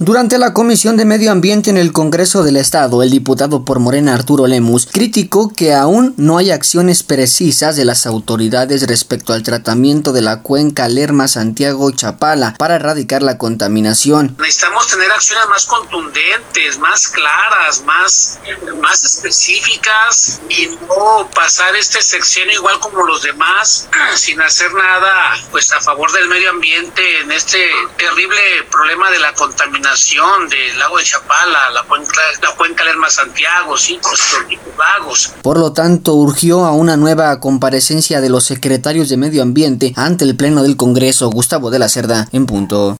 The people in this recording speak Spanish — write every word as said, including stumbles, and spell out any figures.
Durante la Comisión de Medio Ambiente en el Congreso del Estado, el diputado por Morena Arturo Lemus criticó que aún no hay acciones precisas de las autoridades respecto al tratamiento de la cuenca Lerma-Santiago-Chapala para erradicar la contaminación. Necesitamos tener acciones más contundentes, más claras, más, más específicas y no pasar este sexenio igual como los demás sin hacer nada pues a favor del medio ambiente en este terrible problema de la contaminación del lago de Chapala, la cuenca, la cuenca Lerma-Santiago, sí, los lagos. Por lo tanto, urgió a una nueva comparecencia de los secretarios de Medio Ambiente ante el Pleno del Congreso. Gustavo de la Cerda, en punto.